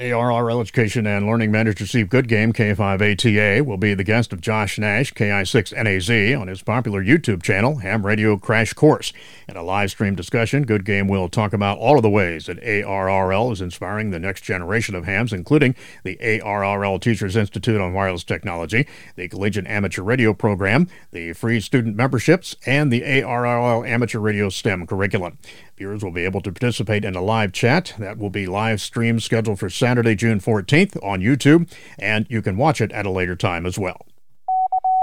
ARRL Education and Learning Manager Steve Goodgame, K5ATA, will be the guest of Josh Nash, KI6NAZ, on his popular YouTube channel, Ham Radio Crash Course. In a live stream discussion, Goodgame will talk about all of the ways that ARRL is inspiring the next generation of hams, including the ARRL Teachers Institute on Wireless Technology, the Collegiate Amateur Radio Program, the free student memberships, and the ARRL Amateur Radio STEM curriculum. Viewers will be able to participate in a live chat. That will be live stream scheduled for Saturday, June 14th on YouTube, and you can watch it at a later time as well.